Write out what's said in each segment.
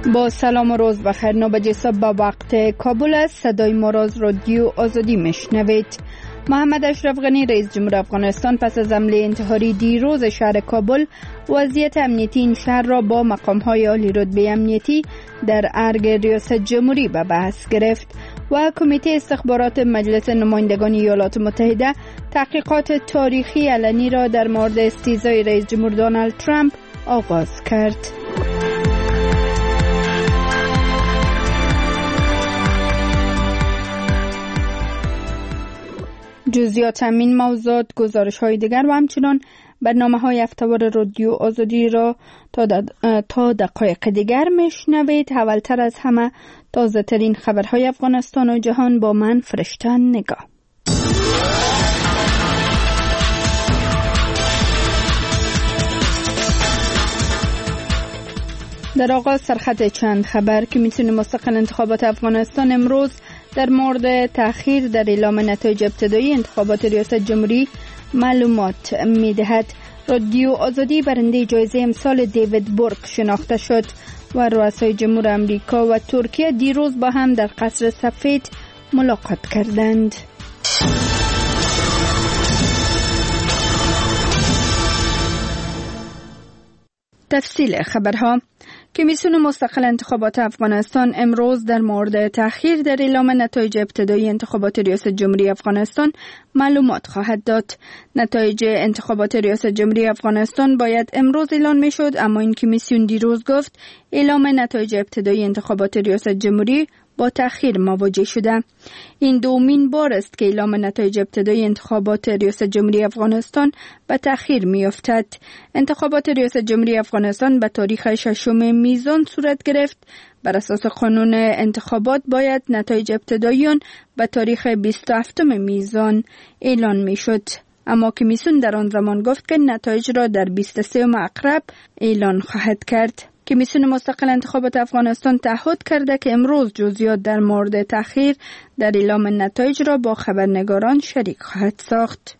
با سلام و روز بخیر. 9 صبح با وقت کابل است. صدای ما را از رادیو آزادی میشنوید. محمد اشرف غنی رئیس جمهور افغانستان پس از حمله انتحاری دیروز شهر کابل وضعیت امنیتی این شهر را با مقام‌های عالی رتبه امنیتی در ارگ ریاست جمهوری به بحث گرفت و کمیته استخبارات مجلس نمایندگان ایالات متحده تحقیقات تاریخی علنی را در مورد استیزای رئیس جمهور دونالد ترامپ آغاز کرد. جزئیات همین موضوعات، گزارش‌های دیگر و همچنان برنامه‌های هفته‌وار رادیو آزادی را تا دقایق دیگر میشنوید. اولتر از همه تازه‌ترین خبرهای افغانستان و جهان با من فرشته نگاه. در آغاز سرخط چند خبر که میتونه مستقل انتخابات افغانستان امروز در مورد تأخیر در اعلام نتایج ابتدایی انتخابات ریاست جمهوری معلومات میدهد. رادیو آزادی برنده جایزه امسال دیوید بورک شناخته شد و رؤسای جمهور امریکا و ترکیه دیروز با هم در قصر سفید ملاقات کردند. تفصیل خبرها. کمیسیون مستقل انتخابات افغانستان امروز در مورد تأخیر در اعلام نتایج ابتدایی انتخابات ریاست جمهوری افغانستان معلومات خواهد داد. نتایج انتخابات ریاست جمهوری افغانستان باید امروز اعلام می شد، اما این کمیسیون دیروز گفت اعلام نتایج ابتدایی انتخابات ریاست جمهوری با تأخیر مواجه شده. این دومین بار است که اعلام نتایج ابتدایی انتخابات ریاست جمهوری افغانستان به تأخیر می‌افتد. انتخابات ریاست جمهوری افغانستان به تاریخ 6 میزان صورت گرفت. بر اساس قانون انتخابات باید نتایج ابتدایی آن به تاریخ 27 میزان اعلان می‌شد، اما کمیسیون در آن زمان گفت که نتایج را در 23 اکتبر اعلان خواهد کرد. کمیسیون مستقل انتخابات افغانستان تعهد کرده که امروز جزئیات در مورد تأخیر در اعلام نتایج را با خبرنگاران شریک خواهد ساخت.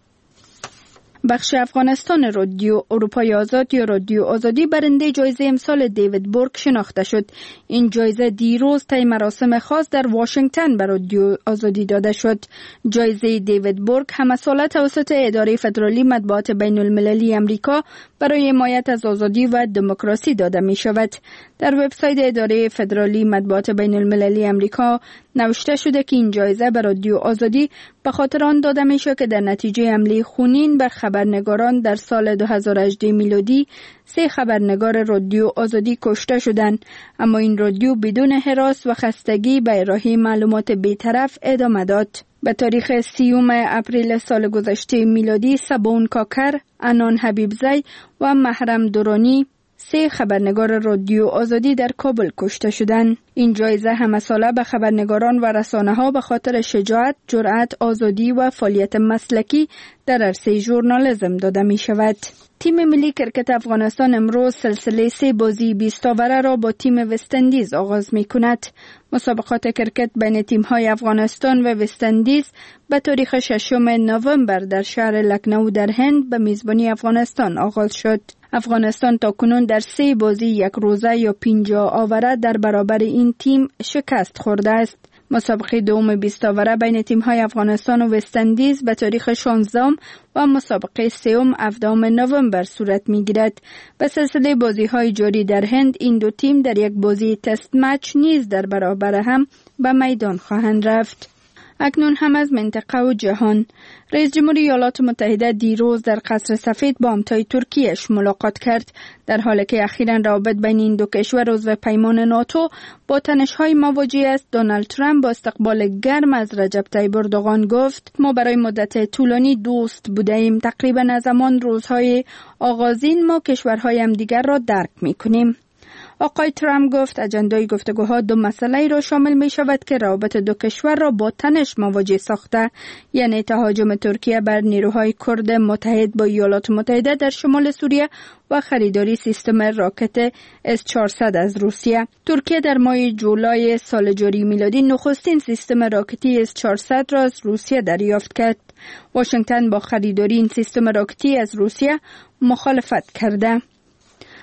بخش افغانستان رادیو اروپای آزاد یا رادیو آزادی برنده جایزه امسال دیوید بورک شناخته شد. این جایزه دیروز طی مراسم خاص در واشنگتن به رادیو آزادی داده شد. جایزه دیوید بورک همساله توسط اداره فدرالی مطبوعات بین المللی امریکا برای حمایت از آزادی و دموکراسی داده می شود. در وبسایت اداره فدرالی مطبوعات بین المللی امریکا نوشته شده که این جایزه به رادیو آزادی به خاطر آن داده می شود که در نتیجه حمله خونین بر خبرنگاران در سال 2018 میلادی 3 خبرنگار رادیو آزادی کشته شدند، اما این رادیو بدون هراس و خستگی به ارائه معلومات بی‌طرف ادامه داد. به تاریخ 30 اپریل سال گذشته میلادی سبون کاکر، انان حبیبزی و محرم دورانی 3 خبرنگار رادیو آزادی در کابل کشته شدند. این جایزه همساله به خبرنگاران و رسانه‌ها به خاطر شجاعت، جرأت، آزادی و فعالیت مسلکی در عرصه ژورنالیسم داده می شود. تیم ملی کرکت افغانستان امروز سلسله 3 بازی 20 اوره را با تیم وست‌اندیز آغاز می کند. مسابقات کرکت بین تیم‌های افغانستان و وست‌اندیز به تاریخ 6 نوامبر در شهر لکنو در هند به میزبانی افغانستان آغاز شد. افغانستان تاکنون در 3 بازی 1 روزه یا 50 اوره در برابر این تیم شکست خورده است. مسابقه دوم 20 اوره بین تیم‌های افغانستان و وست‌اندیز به تاریخ 16 و مسابقه سوم 17 نوامبر صورت می‌گیرد. به سلسله بازی‌های جاری در هند این دو تیم در یک بازی تست مچ نیز در برابر هم به میدان خواهند رفت. اکنون هم از منطقه و جهان. رئیس جمهور ایالات متحده دیروز در قصر سفید با همتای ترکیه‌اش ملاقات کرد، در حالی که اخیراً روابط بین این دو کشور عضو پیمان ناتو با تنش‌های مواجه است. دونالد ترامپ با استقبال گرم از رجب طیب اردوغان گفت ما برای مدت طولانی دوست بودیم. تقریباً از همان روزهای آغازین ما کشورهای همدیگر را درک می‌کنیم. آقای ترامپ گفت اجندای گفتگوها 2 مسئله را شامل می شود که روابط دو کشور را با تنش مواجه ساخته، یعنی تهاجم ترکیه بر نیروهای کرد متحد با ایالات متحده در شمال سوریه و خریداری سیستم راکت S-400 از روسیه. ترکیه در ماه جولای سال جاری میلادی نخستین سیستم راکتی S-400 را از روسیه دریافت کرد. واشنگتن با خریداری این سیستم راکتی از روسیه مخالفت کرده.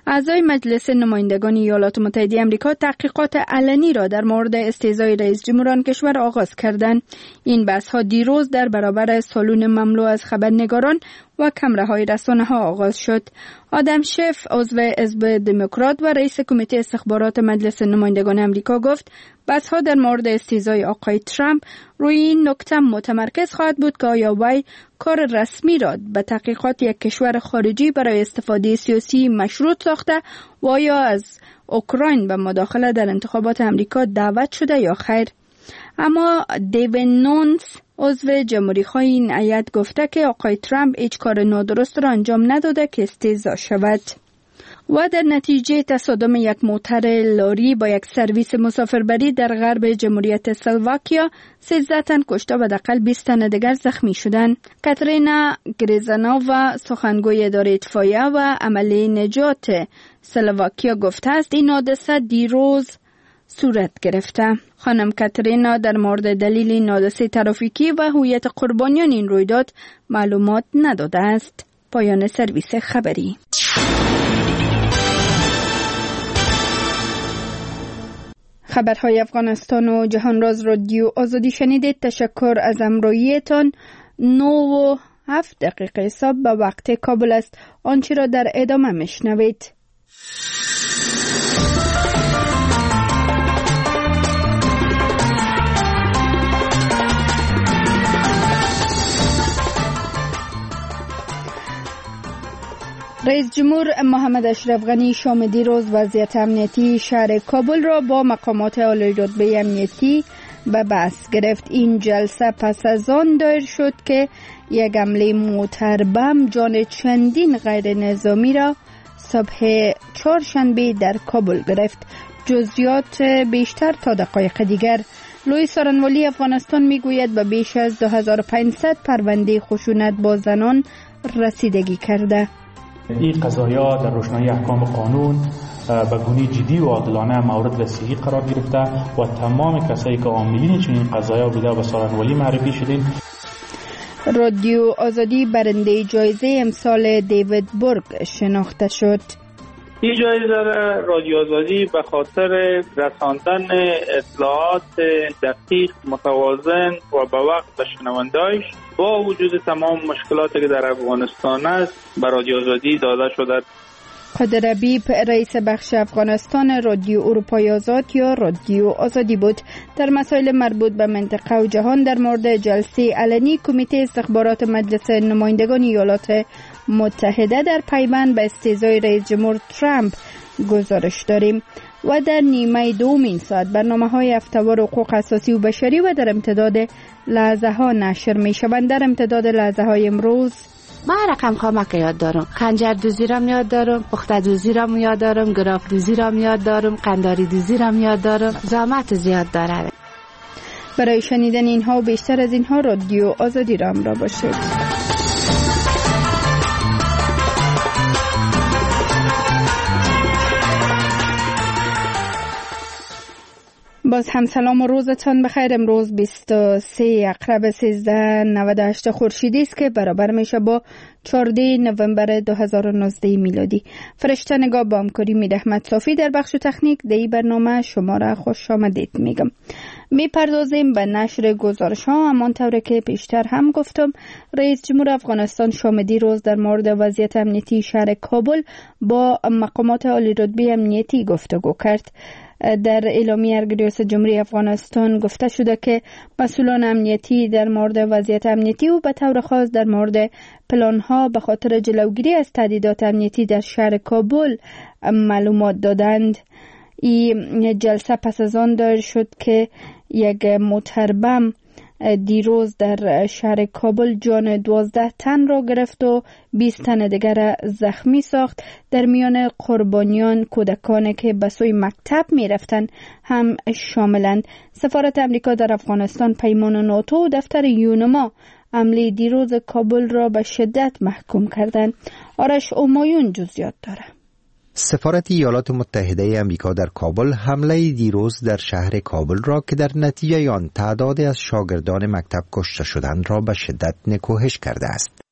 اعضای مجلس نمایندگان ایالات متحده آمریکا تحقیقات علنی را در مورد استیضای رئیس جمهوران کشور آغاز کردند. این بحث‌ها دیروز در برابر سالن مملو از خبرنگاران و کمره‌های رسانه‌ها آغاز شد. آدم شف، عضو حزب دموکرات و رئیس کمیته استخبارات مجلس نمایندگان آمریکا گفت بحث‌ها در مورد استیضای آقای ترامپ روی این نکته متمرکز خواهد بود که آیا وی کار رسمی را به تحقیقات یک کشور خارجی برای استفاده سیاسی مشروط ساخته و آیا از اوکراین به مداخله در انتخابات آمریکا دعوت شده یا خیر. اما دیوین نونس، عضو جمهوری‌خواه این هیئت، گفته که آقای ترامپ هیچ کار نادرست را انجام نداده که استیضا شود. و در نتیجه تصادم یک موتر لاری با یک سرویس مسافربری در غرب جمهوریت اسلواکیا 13 تن کشته و حداقل 20 تن دیگر زخمی شدند. کاترینا گریزانووا، سخنگوی اداره اطفائیه و عمله نجات اسلواکیا، گفته است این حادثه دیروز صورت گرفته. خانم کاترینا در مورد دلیل این حادثه ترافیکی و هویت قربانیان این رویداد معلومات نداده است. پایان سرویس خبری. خبرهای افغانستان و جهان راز رادیو آزادی شنیدید. تشکر از همراهیتان. 9:07 حساب به وقت کابل است. آنچه را در ادامه میشنوید. رئیس جمهور محمد اشرف غنی شام دیروز وضعیت امنیتی شهر کابل را با مقامات عالی رتبه امنیتی به بحث گرفت. این جلسه پس از آن دایر شد که یک حمله موتر بم جان چندین غیر نظامی را صبح چهارشنبه در کابل گرفت. جزئیات بیشتر تا دقایق دیگر. لوی سارنوالی افغانستان میگوید به بیش از 2500 پرونده خشونت با زنان رسیدگی کرده. این قضایا در روشنایی احکام قانون به گونه جدی و عادلانه مورد رسیدگی قرار گرفته و تمام کسایی که عاملین چنین قضایا بوده به سارنوالی معرفی شدند. رادیو آزادی برنده جایزه امسال دیوید برگ شناخته شد. این جایزه رادیو آزادی به خاطر رساندن اطلاعات دقیق، متوازن و به وقت به شنونده‌اش با وجود تمام مشکلاتی که در افغانستان است به رادیو آزادی داده شده. قادر حبیب رئیس بخش افغانستان رادیو اروپای آزاد یا رادیو آزادی بود. در مسائل مربوط به منطقه و جهان در مورد جلسه علنی کمیته استخبارات مجلس نمایندگان ایالات متحده در پیوند به استیضای رئیس جمهور ترامپ گزارش داریم. و در نیمه دومین ساعت برنامه‌های هفته‌وار حقوق اساسی و بشری و در امتداد لحظه ها نشر می شوند. در امتداد لحظه های امروز ما رقم خامک یاد دارم، خنجر دوزی را یاد دارم، پخته دوزی را یاد دارم، گراف دوزی را یاد دارم، قنداری دوزی را یاد دارم. زحمت زیاد داره. برای شنیدن اینها و بیشتر از اینها رادیو آزادی را همراه باشید. باز هم سلام و روزتان بخیر. امروز 23 اقرب 1398 خورشیدی است که برابر میشه با 14 نوامبر 2019 میلادی. فرشته نگاه با همکاری مید احمد صافی در بخش تکنیک دی برنامه شما را خوش آمدید میگم. میپردازیم به نشر گزارش ها. همانطور که پیشتر هم گفتم رئیس جمهور افغانستان شام دیروز در مورد وضعیت امنیتی شهر کابل با مقامات عالی رتبه امنیتی گفتگو کرد. در اعلامیه ریاست جمهوری افغانستان گفته شده که مسئولان امنیتی در مورد وضعیت امنیتی و به طور خاص در مورد پلان‌ها به خاطر جلوگیری از تهدیدات امنیتی در شهر کابل معلومات دادند. این جلسه پس از آن دایر شد که یک موتر بم دیروز در شهر کابل جان 12 تن را گرفت و 20 تن دیگر زخمی ساخت. در میان قربانیان کودکانی که به سوی مکتب می رفتند هم شاملند. سفارت امریکا در افغانستان، پیمان ناتو و دفتر یونما حمله دیروز کابل را به شدت محکوم کردند. آرش اومایون جزئیات داره. سفارت ایالات متحده آمریکا در کابل حمله دیروز در شهر کابل را که در نتیجه آن تعدادی از شاگردان مکتب کشته شدند را به شدت نکوهش کرده است.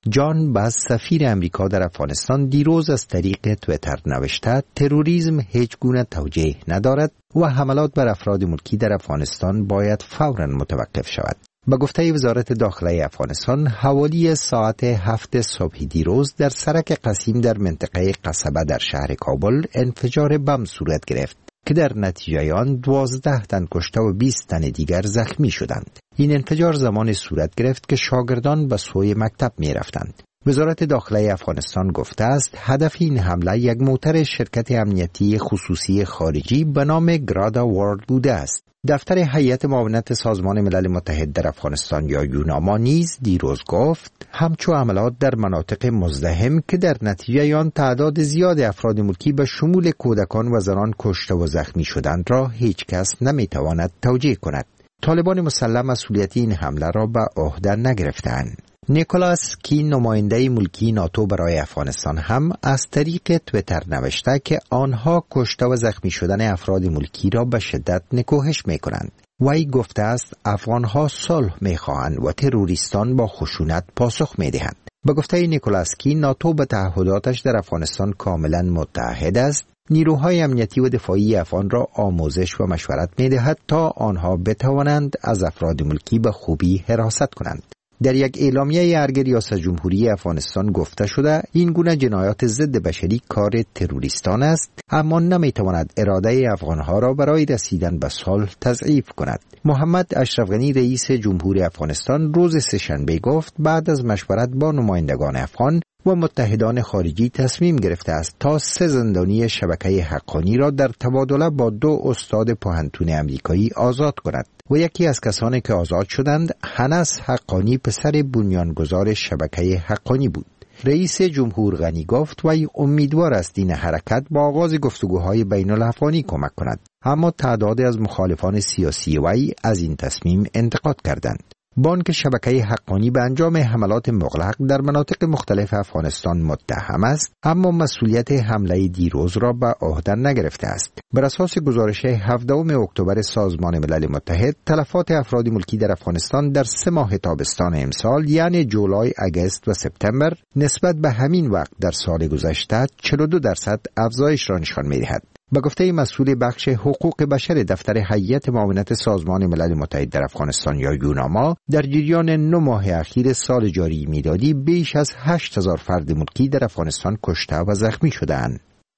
جان باز سفیر امریکا در افغانستان دیروز از طریق تویتر نوشته تروریسم هیچ گونه توجیه ندارد و حملات بر افراد ملکی در افغانستان باید فوراً متوقف شود. به گفته وزارت داخله افغانستان حوالی ساعت 7 صبح دیروز در سرک قسیم در منطقه قصبه در شهر کابل انفجار بم صورت گرفت که در نتیجه آن 12 تن کشته و 20 تن دیگر زخمی شدند. این انفجار زمان صورت گرفت که شاگردان به سوی مکتب می رفتند. وزارت داخله افغانستان گفته است هدف این حمله یک موتر شرکت امنیتی خصوصی خارجی به نام گرادا وارد بوده است. دفتر هیئت معاونت سازمان ملل متحد در افغانستان یا یوناما نیز دیروز گفت همچو عملات در مناطق مزدحم که در نتیجه آن تعداد زیاد افراد ملکی به شمول کودکان و زنان کشته و زخمی شدند را هیچ کس نمیتواند توجیه کند. طالبان مسلح مسئولیت این حمله را به عهده نگرفتند. نیکولاس کی نماینده ملکی ناتو برای افغانستان هم از طریق تویتر نوشته که آنها کشته و زخمی شدن افراد ملکی را به شدت نکوهش می کنند. وی گفته است افغانها صلح می خواهند و تروریستان با خشونت پاسخ می دهند. به گفته نیکولاس کی ناتو به تعهداتش در افغانستان کاملا متحد است. نیروهای امنیتی و دفاعی افغان را آموزش و مشورت می دهد تا آنها بتوانند از افراد ملکی به خوبی حراست کنند. در یک اعلامیه ارگ ریاست جمهوری افغانستان گفته شده این گونه جنایات ضد بشری کار تروریستان است اما نمیتواند اراده افغانها را برای رسیدن به صلح تضعیف کند. محمد اشرف غنی رئیس جمهور افغانستان روز سه‌شنبه گفت بعد از مشورت با نمایندگان افغان و متحدان خارجی تصمیم گرفته است تا 3 زندانی شبکه حقانی را در تبادله با 2 استاد پوهنتون امریکایی آزاد کند و یکی از کسانی که آزاد شدند هنس حقانی پسر بنیانگذار شبکه حقانی بود. رئیس جمهور غنی گفت و امیدوار است این حرکت با آغاز گفتگوهای بین الافغانی کمک کند اما تعدادی از مخالفان سیاسی وی از این تصمیم انتقاد کردند. بانک شبکه حقانی به انجام حملات مغلق در مناطق مختلف افغانستان متهم است اما مسئولیت حمله دیروز را به عهده نگرفته است. بر اساس گزارش 17 اکتبر سازمان ملل متحد تلفات افراد ملکی در افغانستان در 3 ماه تابستان امسال یعنی جولای، اگست و سپتامبر نسبت به همین وقت در سال گذشته 42% افزایش را نشان می‌دهد. به گفته مسئول بخش حقوق بشر دفتر هیئت معاونت سازمان ملل متحد در افغانستان یا یوناما در جریان 9 ماه اخیر سال جاری میلادی بیش از 8000 فرد ملکی در افغانستان کشته و زخمی شدند.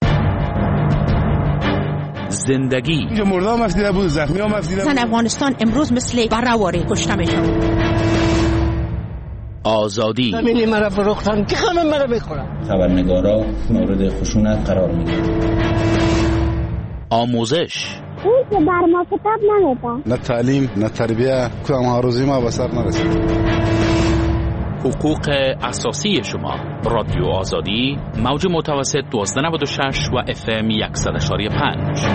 زندگی مردم مفدیده بود، زخمی ها مفدیده بود. افغانستان امروز مثل برهواری کشته میشن. آزادی زمینی مرا فروختن که همه مرا بخورن. خبرنگارا مورد خشونت قرار میگیرن. آموزش اون که بر ما کتاب نمیده. نه تعلیم نه تربیه کدام هاروزی ما به سر نرسید. حقوق اساسی شما. رادیو آزادی موج متوسط 1296 و FM 100.5.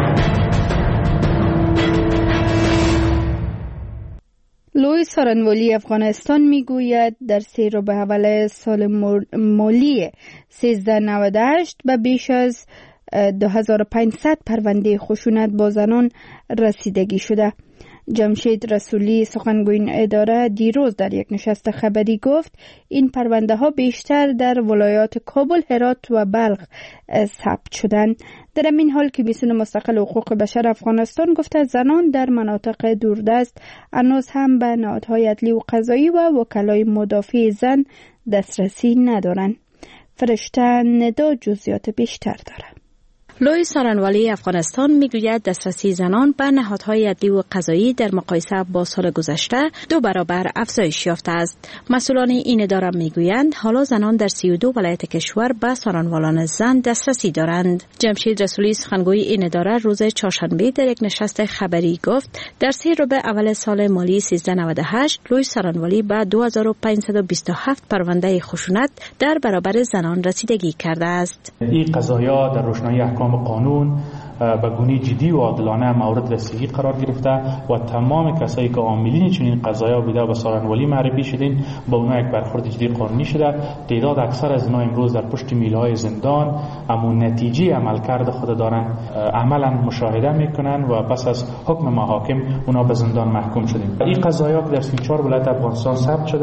لوی سارنوالی افغانستان میگوید در 3 ربع سال مالی 1398 به بیش از 2500 پرونده خشونت با زنان رسیدگی شده. جمشید رسولی سخنگوی اداره دیروز در یک نشست خبری گفت این پرونده ها بیشتر در ولایات کابل، هرات و بلخ ثبت شدند. در این حال کمیسیون مستقل حقوق بشر افغانستان گفته زنان در مناطق دوردست هنوز هم به نهادهای عدلی و قضایی و وکلای مدافع زن دسترسی ندارند. فرشته ندا جزئیات بیشتر دارد. لوی سارنوالی افغانستان میگوید دسترسی زنان به نهادهای عدلی و قضایی در مقایسه با سال گذشته 2 برابر افزایش یافته است. مسئولان این اداره میگویند حالا زنان در 32 ولایت کشور به سارنوالان زن دسترسی دارند. جمشید رسولی سخنگوی این اداره روز چهارشنبه در یک نشست خبری گفت در 3 ربع اول سال مالی 1398 لوی سارنوالی به 2527 پرونده خشونت در برابر زنان رسیدگی کرده است. این قضایا در روشنایی احکام قانون به گونه جدی و عادلانه مورد رسیدگی قرار گرفته و تمام کسایی که عاملین چنین قضایا بوده به سارنوالی معرفی شدین با اونها یک برخورد جدی قانونی شده. تعداد اکثر از اینا امروز در پشت میله‌های زندان اما نتیجه عملکرد خود دارن عملا مشاهده میکنن و پس از حکم محاکم اونا به زندان محکوم شدن. این قضایا که در 34 ولایت افغانستان ثبت شده.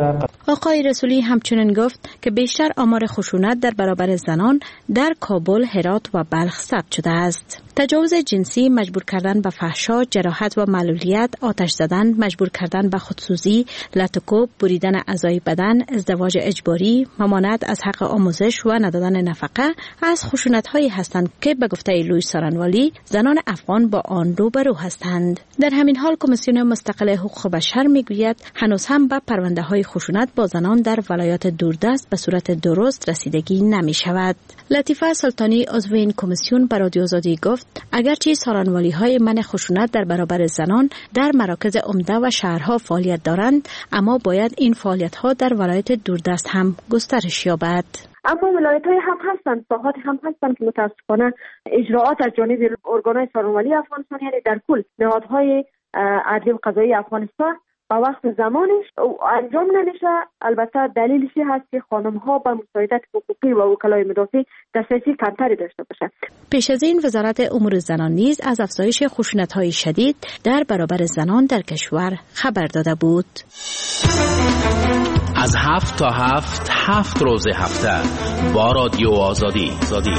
آقای رسولی همچنین گفت که بیشتر آمار خشونت در برابر زنان در کابل، هرات و بلخ ثبت شده است. تجاوز جنسی، مجبور کردن به فحشا، جراحت و معلولیت، آتش زدن، مجبور کردن به خودسوزی، لطوکوب، بریدن اعضای بدن، ازدواج اجباری، ممانعت از حق آموزش و ندادن نفقه از خشونت‌هایی هستند که به گفته لوئیس سارنوالی زنان افغان با آن روبرو هستند. در همین حال کمیسیون مستقل حقوق بشر میگوید هنوز هم به پرونده‌های خشونت با زنان در ولایات دوردست به صورت درست رسیدگی نمی شود. لطیفه سلطانی عضو این کمیسیون به رادیو آزادی گفت اگرچه سارنوالی‌های منع خشونت در برابر زنان در مراکز عمده و شهرها فعالیت دارند، اما باید این فعالیت‌ها در ولایت دوردست هم گسترش یابد. اما ولایت‌های هم هستند، ساحات هم هستند که متاسفانه اجراعات از جانب ارگان‌های سارنوالی افغانستان، یعنی در کل نهادهای عدلی و قضایی افغانستان با وقت زمانش انجام نمیشه. البته دلیلش هست که خانم‌ها به مساعدت حقوقی و وکلای مدافع دسترسی کمتری داشته باشند. پیش از این وزارت امور زنان نیز از افزایش خشونت‌های شدید در برابر زنان در کشور خبر داده بود. از 7 تا 7 روز هفته با رادیو آزادی.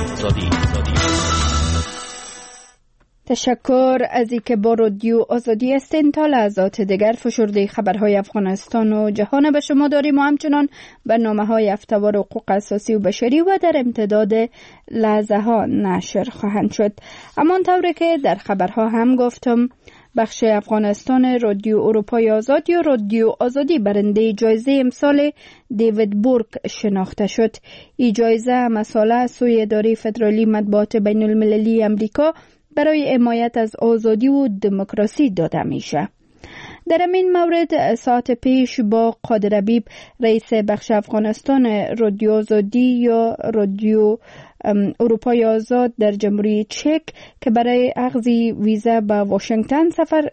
تشکر از اینکه با رادیو آزادی هستین. تا لحظات دیگر فشرده خبرهای افغانستان و جهان به شما داریم و همچنان برنامه‌های هفته‌وار حقوق اساسی و بشری و در امتداد لحظه ها نشر خواهند شد. همانطور که در خبرها هم گفتم، بخش افغانستان رادیو اروپای آزاد یا رادیو آزادی برنده جایزه امسال دیوید بورک شناخته شد. این جایزه مسئله سوی اداره فدرالی مطبوعات بین المللی امریکا برای حمایت از آزادی و دموکراسی داده میشه. در این مورد ساعت پیش با قادر حبیب، رئیس بخش افغانستان رادیو آزادی یا رادیو اروپای آزاد در جمهوری چک که برای اخذ ویزا به واشنگتن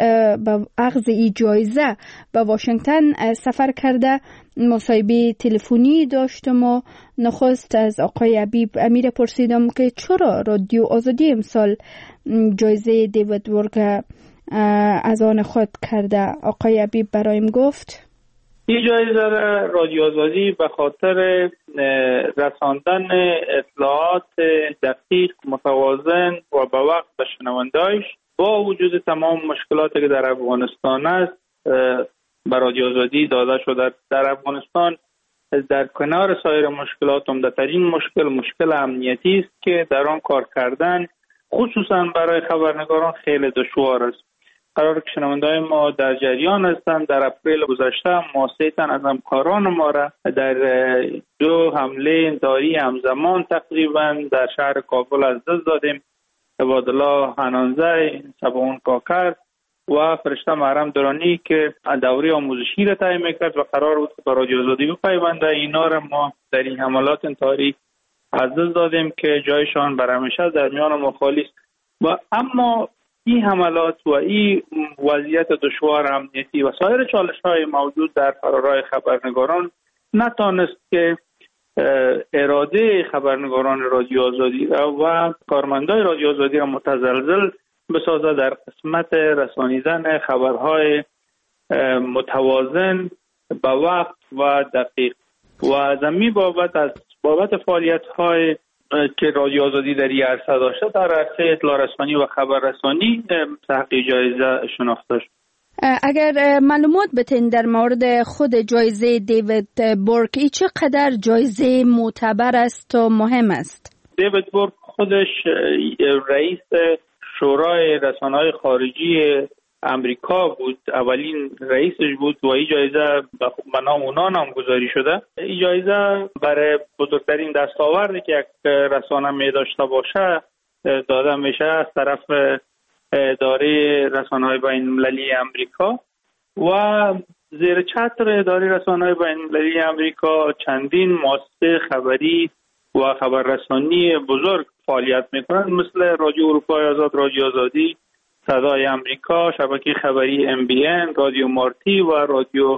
جایزه به واشنگتن سفر کرده مصاحبه تلفنی داشتم و نخست از آقای حبیب امیر پرسیدم که چرا رادیو آزادی امسال جایزه دیوید بورک از آن خود کرده. آقای حبیب برایم گفت این جایزه رادیو آزادی به خاطر رساندن اطلاعات دقیق، متوازن و به وقت به شنونده‌اش با وجود تمام مشکلاتی که در افغانستان است به رادیو آزادی داده شده. در افغانستان در کنار سایر مشکلات عمده‌ترین مشکل امنیتی است که در آن کار کردن خصوصا برای خبرنگاران خیلی دشوار است. قرار که شنونده‌های ما در جریان هستند. در اپریل گذشته ما 3 تن از همکاران ما را در 2 حمله انتحاری همزمان تقریبا در شهر کابل از دست دادیم. عبادالله حنانزه، سباون کاکر و فرشته محرم درانی که دوره آموزشی را طی می‌کرد و قرار بود که به رادیو آزادی بپیونده. اینا را ما در این حملات انتحاری از دست دادیم که جایشان بر همیشه در میان ما خالی است. و اما این حملات و این وضعیت دشوار امنیتی و سایر چالش‌های موجود در فرارای خبرنگاران نتانست که اراده خبرنگاران رادیو آزادی و کارمندای رادیو آزادی را متزلزل بسازد در قسمت رسانیدن خبرهای متوازن به وقت و دقیق. و از این بابت فعالیت‌های که رادیو آزادی در این عرصه داشته در عرصه اطلاع رسانی و خبررسانی تحقیق جایزه شناخته شد. اگر معلومات بتین در مورد خود جایزه دیوید بورک، چقدر جایزه معتبر است و مهم است؟ دیوید بورک خودش رئیس شورای رسانه‌های خارجی امریکا بود، اولین رئیسش بود و این جایزه به نام اونا نامگذاری شده. این جایزه برای بزرگترین دستاوردی که یک رسانه می داشته باشه داده میشه از طرف اداره رسانه‌های بین‌المللی امریکا و زیر چتر اداره رسانه‌های بین‌المللی امریکا چندین مؤسسه خبری و خبررسانی بزرگ فعالیت میکنند، مثل رادیو اروپای آزاد، رادیو آزادی، صدای امریکا، شبکه خبری MBN، رادیو مارتی و رادیو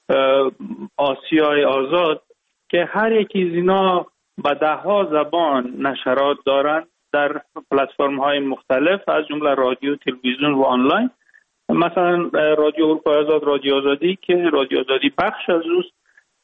آسیای آزاد که هر یکی از اینا به 10 زبان نشرات دارند در پلتفرم‌های مختلف از جمله رادیو، تلویزیون و آنلاین. مثلا رادیو اروپای آزاد، رادیو آزادی که رادیو آزادی بخش از اوست،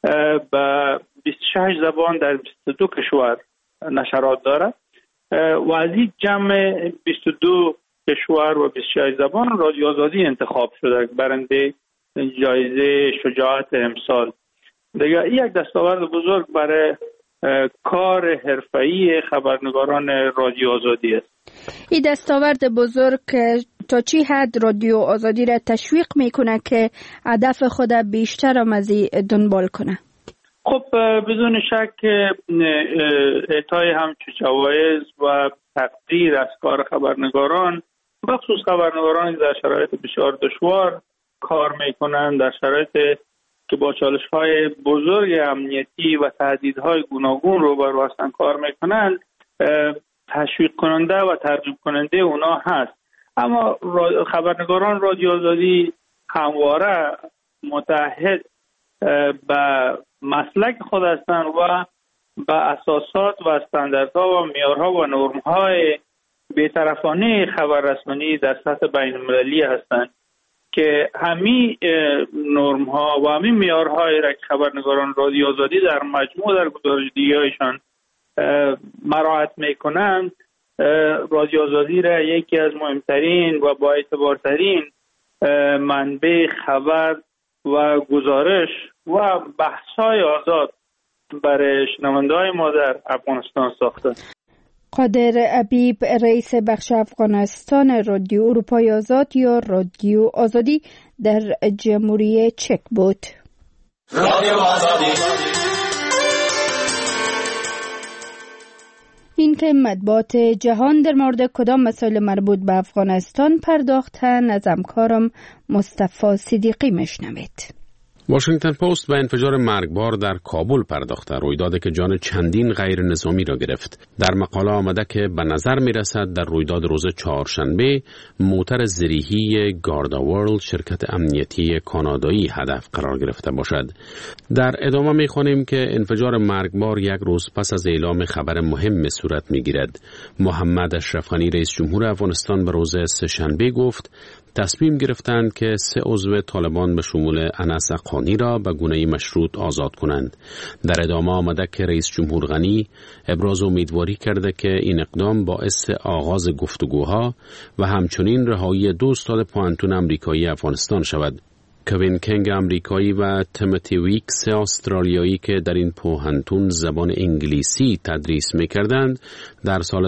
به 26 زبان در 22 کشور نشرات داره و از این جمع 22 کشور و 26 زبان رادیو آزادی انتخاب شده برنده جایزه شجاعت امسال. دیگه یک دستاورد بزرگ برای کار حرفه‌ای خبرنگاران رادیو آزادی است. این دستاورد بزرگ تا چی حد رادیو آزادی را تشویق میکنه که هدف خود بیشتر آموزی دنبال کنه؟ خب بدون شک اعطای همچون جوایز و تقدیر از کار خبرنگاران، بخصوص خبرنگاران در شرایط بسیار دشوار کار میکنن، در شرایط که با چالش‌های بزرگ امنیتی و تهدیدهای گوناگون روبرو هستن کار میکنن، تشویق کننده و ترغیب کننده اونا هست. اما خبرنگاران رادیو آزادی همواره متحد به مسلک خود هستند و به اساسات و استانداردها و معیارها و نرم‌های بی‌طرفانه خبررسانی در سطح بین‌المللی هستند که همین نرم‌ها و همین معیارهایی را که خبرنگاران رادیو آزادی در مجموع در گزارش‌دهی‌هایشان مراعات می‌کنند، رادیو آزادی را یکی از مهمترین و با اعتبارترین منبع خبر و گزارش و بحث‌های آزاد برای شنونده‌های ما در افغانستان ساخته. قادر عبیب، رئیس بخش افغانستان رادیو اروپای آزاد یا رادیو آزادی در جمهوری چک بود. رادیو آزادی. این که مطبوعات جهان در مورد کدام مسائل مربوط به افغانستان پرداختن، از همکارم مصطفی صدیقی میشنوید. واشنگتن پست به انفجار مرگبار در کابل پرداخته، رویدادی که جان چندین غیر نظامی را گرفت. در مقاله آمده که به نظر می رسد در رویداد روز چهارشنبه موتر زریحی گاردا ورلد، شرکت امنیتی کانادایی، هدف قرار گرفته باشد. در ادامه می خوانیم که انفجار مرگبار یک روز پس از اعلام خبر مهم صورت می گیرد. محمد اشرف غنی رئیس جمهور افغانستان به روز سه‌شنبه گفت تصمیم گرفتند که 3 عضو طالبان به شمول انس حقانی را به گونه مشروط آزاد کنند. در ادامه آمده که رئیس جمهور غنی ابراز امیدواری کرده که این اقدام باعث آغاز گفتگوها و همچنین رهایی 2 استاد پوهنتون امریکایی افغانستان شود. کوین کنگ امریکایی و تیموتی ویکس استرالیایی که در این پوهنتون زبان انگلیسی تدریس می‌کردند، در سال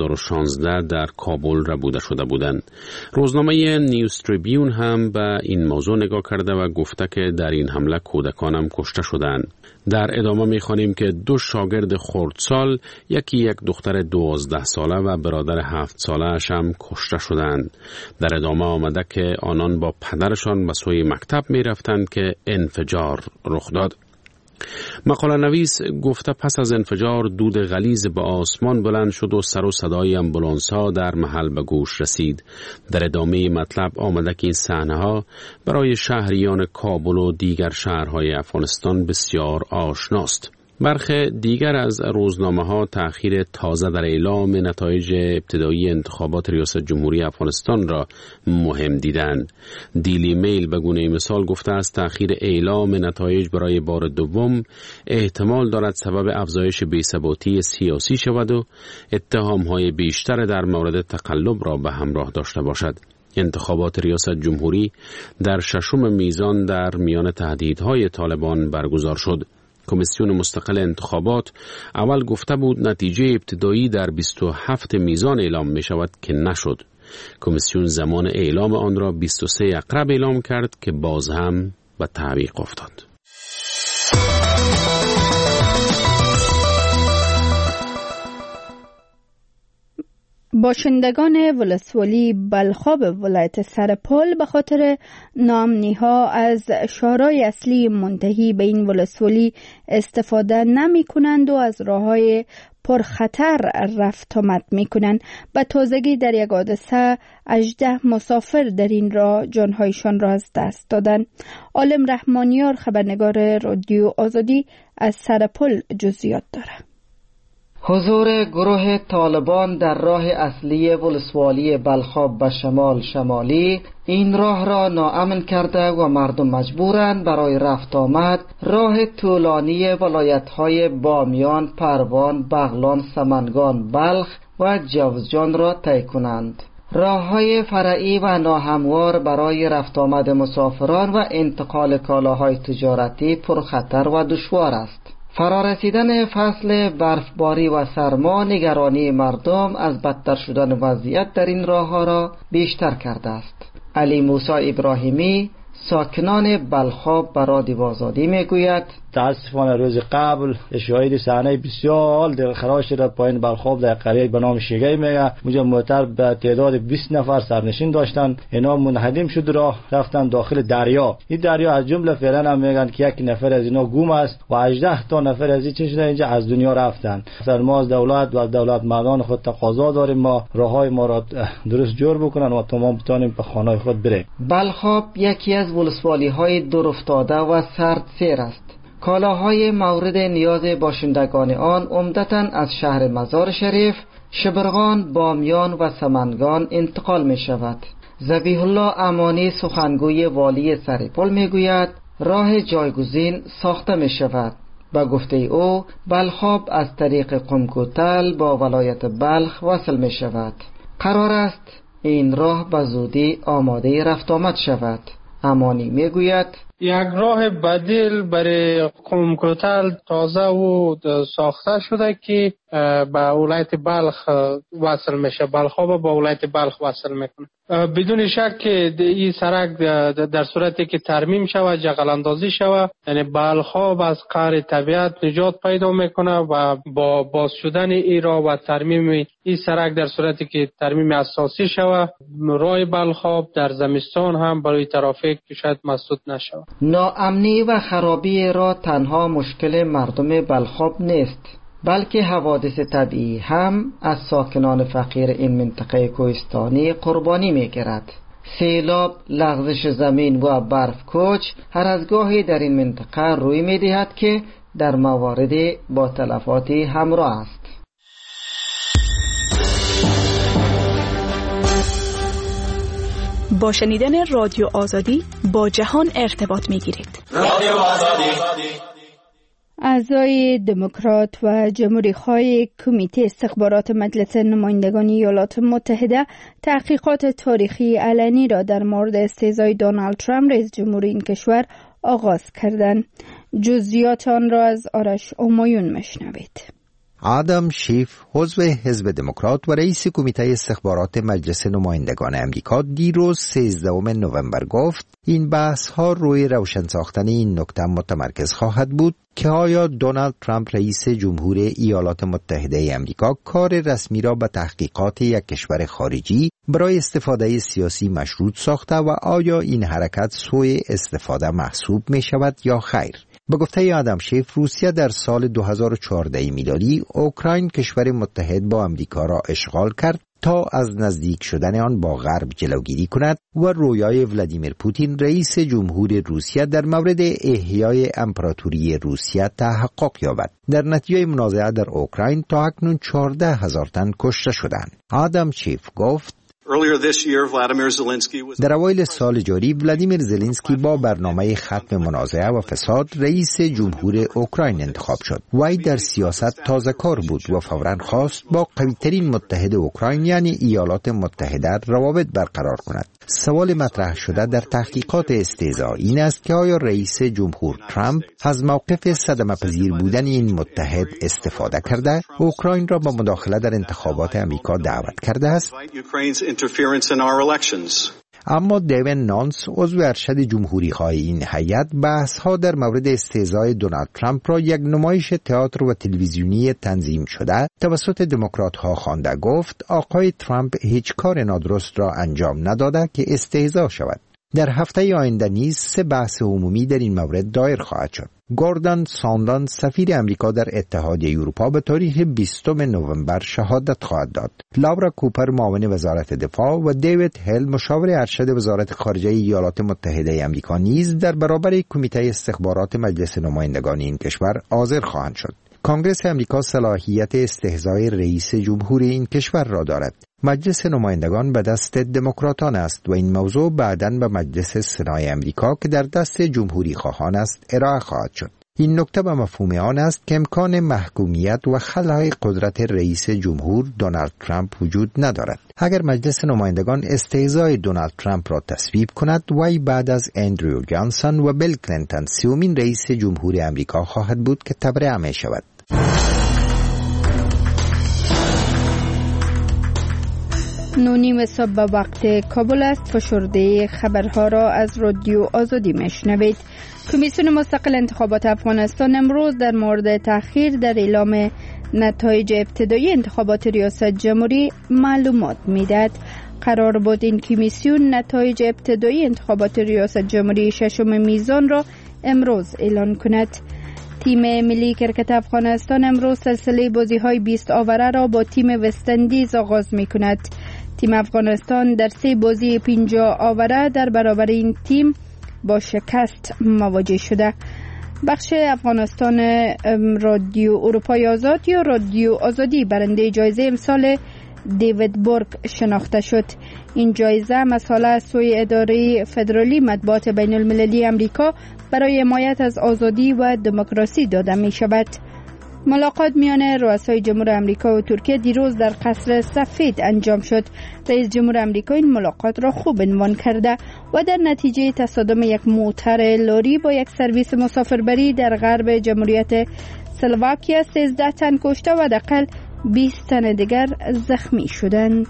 2016 در کابل ربوده شده بودند. روزنامه نیوز تریبیون هم به این موضوع نگاه کرده و گفته که در این حمله کودکانم کشته شدند. در ادامه می‌خوانیم که 2 شاگرد خردسال، یک دختر 12 ساله و برادر 7 ساله اش هم کشته شدند. در ادامه آمده که آنان با پدرشان به سوی مکتب می‌رفتند که انفجار رخ داد. مقاله نویس گفته پس از انفجار دود غلیظ به آسمان بلند شد و سر و صدای امبولانس‌ها در محل به گوش رسید. در ادامه مطلب آمده که این صحنه‌ها برای شهریان کابل و دیگر شهرهای افغانستان بسیار آشناست. برخی دیگر از روزنامه‌ها تأخیر تازه در اعلام نتایج ابتدایی انتخابات ریاست جمهوری افغانستان را مهم دیدند. دیلی میل به گونه مثال گفته است تأخیر اعلام نتایج برای بار دوم احتمال دارد سبب افزایش بی‌ثباتی سیاسی شود و اتهام‌های بیشتر در مورد تقلب را به همراه داشته باشد. انتخابات ریاست جمهوری در 6م میزان در میان تهدیدهای طالبان برگزار شد. کمیسیون مستقل انتخابات اول گفته بود نتیجه ابتدایی در 27 میزان اعلام می شود که نشد. کمیسیون زمان اعلام آن را 23 اقرب اعلام کرد که باز هم به تعویق افتاد. باشندگان ولسوالی بلخاب ولایت سرپل به خاطر ناامنی‌ها از شارع اصلی منتهی به این ولسوالی استفاده نمی کنند و از راه‌های پرخطر رفت آمد می کنند. به تازگی در یک حادثه 18 مسافر در این راه جانهایشان را از دست دادند. عالم رحمانیار خبرنگار رادیو آزادی از سرپل جزئیات دارد. حضور گروه طالبان در راه اصلی ولسوالی بلخاب به شمالی این راه را ناامن کرده و مردم مجبورند برای رفت آمد راه طولانی ولایت‌های بامیان، پروان، بغلان، سمنگان، بلخ و جوزجان را طی کنند. راه‌های فرعی و ناهموار برای رفت آمد مسافران و انتقال کالاهای تجارتی پرخطر و دشوار است. فرارسیدن فصل برفباری و سرما نگرانی مردم از بدتر شدن وضعیت در این راه‌ها را بیشتر کرده است. علی موسی ابراهیمی ساکنان بلخاب به رادیو آزادی میگوید متاسفانه روز قبل شاهد صحنه بسیار دلخراش شده پایین بلخاب در قریه به نام شیگی میگه اونجا موتر به تعداد 20 نفر سرنشین داشتن، اینا منهدم شد راه رفتن داخل دریا. این دریا از جمله فعلا هم میگن که یک نفر از اینا گم است و 18 تا نفر از این چه شده اینجا از دنیا رفتن. ما از دولت و از دولت مردان خود تقاضا داریم ما راههای ما را درست جور بکنن و تمام بتونیم به خانه خود بریم. بلخاب یکی از ولسوالی های دور افتاده و سرد سیر است. کالاهای مورد نیاز باشندگان آن عمدتاً از شهر مزار شریف، شبرغان، بامیان و سمنگان انتقال می شود. ذبیح الله امانی سخنگوی والی سرپل می گوید راه جایگزین ساخته می شود. با گفته او بلخاب از طریق قمکوتل با ولایت بلخ وصل می شود. قرار است این راه به زودی آماده رفت آمد شود. امانی می گوید یک راه بدیل برای قمکوتل تازه و ساخته شده که به ولایت بلخ وصل میشه. بلخاب با ولایت بلخ وصل میکنه. بدون شک که این سرک در صورتی که ترمیم شود جغل اندازی شود یعنی بلخاب از قهر طبیعت نجات پیدا میکنه و با باز شدن این راه و ترمیم این سرک در صورتی که ترمیم اساسی شود راه بلخاب در زمستان هم برای ترافیک شاید مسدود نشود. ناامنی و خرابی را تنها مشکل مردم بلخاب نیست بلکه حوادث طبیعی هم از ساکنان فقیر این منطقه کوهستانی قربانی می‌گیرد. سیلاب، لغزش زمین و برف کوچ هر از گاهی در این منطقه روی می‌دهد که در مواردی با تلفاتی همراه است. با شنیدن رادیو آزادی با جهان ارتباط می‌گیرید. رادیو آزادی. اعضای دموکرات و جمهوری‌خواه کمیته استخبارات مجلس نمایندگان ایالات متحده تحقیقات تاریخی علنی را در مورد استهزای دونالد ترامپ رئیس جمهور این کشور آغاز کردند. جزئیات آن را از آرش همایون میشنوید. آدم شیف عضو حزب دموکرات و رئیس کمیته استخبارات مجلس نمایندگان امریکا دیروز 13 نوامبر گفت این بحث ها روی روشن ساختن این نکته متمرکز خواهد بود که آیا دونالد ترامپ رئیس جمهور ایالات متحده امریکا کار رسمی را به تحقیقات یک کشور خارجی برای استفاده سیاسی مشروط ساخته و آیا این حرکت سوء استفاده محسوب می شود یا خیر. به گفته آدم شیف روسیه در سال 2014 میلادی اوکراین کشور متحد با امریکا را اشغال کرد تا از نزدیک شدن آن با غرب جلوگیری کند و رویای ولادیمیر پوتین رئیس جمهور روسیه در مورد احیای امپراتوری روسیه تحقق یابد. در نتیجه منازعه در اوکراین تا اکنون 14,000 تن کشته شدند. آدم شیف گفت در اوایل سال جاری ولادیمیر زلنسکی با برنامه ختم منازعه و فساد رئیس جمهور اوکراین انتخاب شد. وی در سیاست تازه کار بود و فوراً خواست با قوی‌ترین متحد اوکراین یعنی ایالات متحده روابط برقرار کند. سوال مطرح شده در تحقیقات استهزا این است که آیا رئیس جمهور ترامپ از موقف صدمه‌پذیر بودن این متحد استفاده کرده اوکراین را به مداخله در انتخابات امریکا دعوت کرده است؟ اما دیوین نانس عضو ارشد جمهوری خواه این هیئت بحث ها در مورد استهزای دونالد ترامپ را یک نمایش تئاتر و تلویزیونی تنظیم شده توسط دموکرات ها خوانده گفت آقای ترامپ هیچ کار نادرست را انجام نداده که استهزا شود. در هفته آینده نیز 3 بحث عمومی در این مورد دایر خواهد شد. گوردن ساندلند سفیر امریکا در اتحادیه اروپا به تاریخ 20 نوامبر شهادت خواهد داد. لورا کوپر معاون وزارت دفاع و دیوید هل مشاور ارشد وزارت خارجه ایالات متحده امریکا نیز در برابر کمیته استخبارات مجلس نمایندگان این کشور حاضر خواهند شد. کانگرس امریکا صلاحیت استحضای رئیس جمهور این کشور را دارد. مجلس نمایندگان به دست دموکراتان است و این موضوع بعداً به مجلس سنای امریکا که در دست جمهوری خواهان است ارائه خواهد شد. این نکته به مفهوم آن است که امکان محکومیت و خلای قدرت رئیس جمهور دونالد ترامپ وجود ندارد. اگر مجلس نمایندگان استحضای دونالد ترامپ را تصویب کند، وی بعد از اندریو جانسون و بیل کلینتون سومین رئیس جمهور امریکا خواهد بود که تبرئه می شود. نونیم صبح به وقت کابل است. فشرده خبرها را از رادیو آزادی میشنوید. کمیسیون مستقل انتخابات افغانستان امروز در مورد تأخیر در اعلام نتایج ابتدایی انتخابات ریاست جمهوری معلومات میدهد. قرار بود این کمیسیون نتایج ابتدایی انتخابات ریاست جمهوری 6 میزان را امروز اعلان کند. تیم ملی کرکت افغانستان امروز سلسله بازی‌های 20 آوره را با تیم وستندیز آغاز می‌کند. تیم افغانستان در 3 بازی 50 آوره در برابر این تیم با شکست مواجه شده. بخش افغانستان رادیو اروپای آزاد یا رادیو آزادی برنده جایزه امسال دیوید بورگ شناخته شد. این جایزه مسئله از سوی اداره فدرالی مطبوعات بین المللی امریکا برای حمایت از آزادی و دموکراسی داده می شود. ملاقات میان رؤسای جمهور امریکا و ترکیه دیروز در قصر سفید انجام شد. رئیس جمهور امریکا این ملاقات را خوب عنوان کرده و در نتیجه تصادم یک موتر لاری با یک سرویس مسافربری در غرب جمهوریت اسلواکیا 13 تن کشته و حداقل 20 تن دیگر زخمی شدند.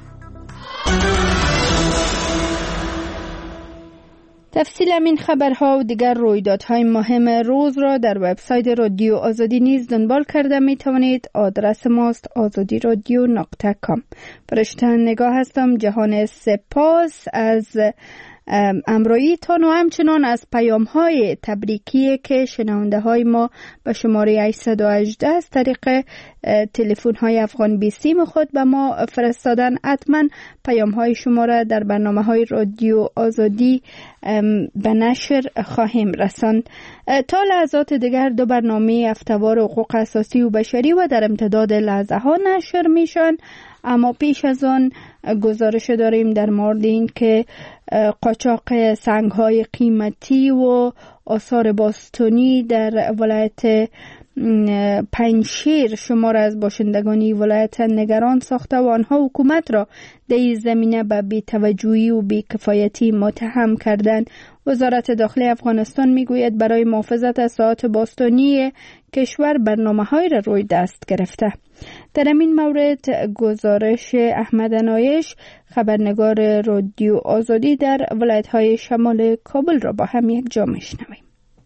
تفصیل این خبرها و دیگر رویدادهای مهم روز را در وبسایت رادیو آزادی نیز دنبال کرده می توانید. آدرس ماست azadiradio.com. فرشته نگاه هستم. جهان سپاس از همراهیتان و همچنان از پیام های تبریکی که شنونده های ما به شماره 818 از طریق تلفن های افغان 20 خود به ما فرستادن. حتما پیام های شما را در برنامه های رادیو آزادی به نشر خواهیم رساند. تا لحظات دیگر 2 برنامه هفته‌وار حقوق اساسی و بشری و در امتداد لحظه ها نشر میشن. اما پیش از آن گزارش داریم در مورد این که قاچاق سنگ‌های قیمتی و آثار باستانی در ولایت پنجشیر شمار از باشندگان ولایت نگران ساخته و آنها حکومت را در این زمینه به بی‌توجهی و بی‌کفایتی متهم کردند. وزارت داخلی افغانستان میگوید برای محافظت از ساحات باستانی کشور برنامه‌هایی را روی دست گرفته. در این مورد گزارش احمد عنایش خبرنگار رادیو آزادی در ولایت‌های شمال کابل را با هم یک جا میشنویم.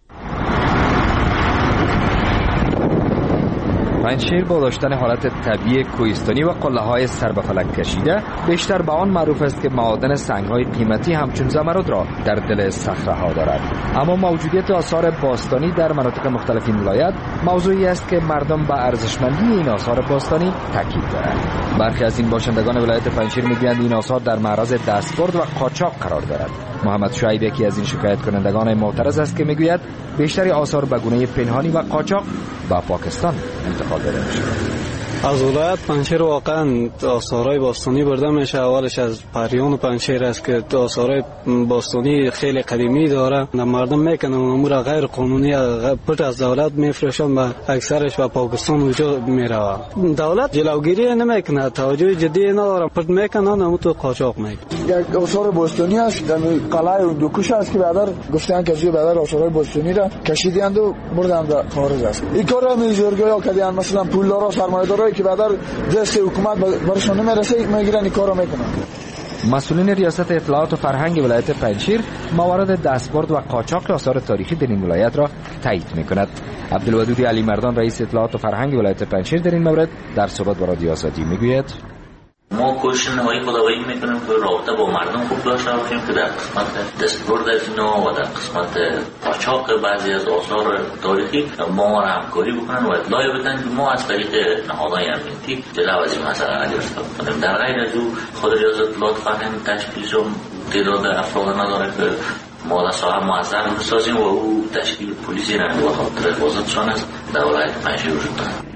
پنجشیر با داشتن حالت طبیعی کوهستانی و قله‌های سر به فلک کشیده بیشتر به آن معروف است که معادن سنگ‌های قیمتی همچون زمرد را در دل صخره‌ها دارد. اما موجودیت آثار باستانی در مناطق مختلف این ولایت موضوعی است که مردم به ارزشمندی این آثار باستانی تاکید دارند. برخی از این باشندگان ولایت پنجشیر می‌گویند این آثار در معرض دستبرد و قاچاق قرار دارد. محمد شعیب یکی از این شکایت کنندگان معترض است که میگوید بیشتر آثار به گونه پنهانی و قاچاق به پاکستان انتقال داده می‌شود. از ولایت پنجشیر واقعا آثارهای باستانی برده میشه. اولش از پریان و پنجشیر است که آثارهای باستانی خیلی قدیمی داره. مردم میکنن امور غیر قانونی پشت از دولت میفروشن و اکثرش به پاکستان وجود میره. دولت جلوگیری نمیکنه، توجه جدی نداره، پشت میکنن اما تو قاچاق میکنن. یک آثار باستانی است در قلعه دوکوش است که بعدا گفتن که زیر بعدا آثارهای باستانی را کشیدند و بردند به خارج است. این کار را میزورگویا کردن، مثلا پولدارا سرمایه‌دارا که بعد دست حکومت برشون نمیرسه میگیرن این کارو میکنن. مسئولین ریاست اطلاعات و فرهنگ ولایت پنجشیر موارد دستبرد و قاچاق آثار تاریخی در این ولایت را تایید میکند. عبدالودود علی مردان رئیس اطلاعات و فرهنگ ولایت پنجشیر در این مورد در صحبت با رادیو آزادی میگوید ما کوشش نهایی خداوندی میکنیم که رابطه با مردم خوب داشته باشیم که در قسمت دستبرد از اینا و در قسمت قاچاق بعضی از آثار تاریخی ما را همکاری بکنن و اطلاعی بدن که ما از طریق نهادهای امنیتی جلو از این مسئله گرفته بکنیم. در غیر از او خود ریاست اطلاعات فرهنگ تشکیلش تعداد افراد نداره که ما در ساحه معظم بسازیم و او تشکیل پلیسی را به خاطر حفاظتشان است در ولایت پنجشیر وجود دارد.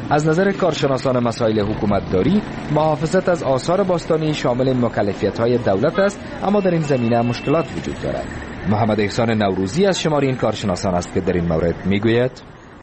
از نظر کارشناسان مسائل حکومتداری، محافظت از آثار باستانی شامل مکلفیت‌های دولت است، اما در این زمینه مشکلات وجود دارد. محمد احسان نوروزی از شمار این کارشناسان است که در این مورد میگوید: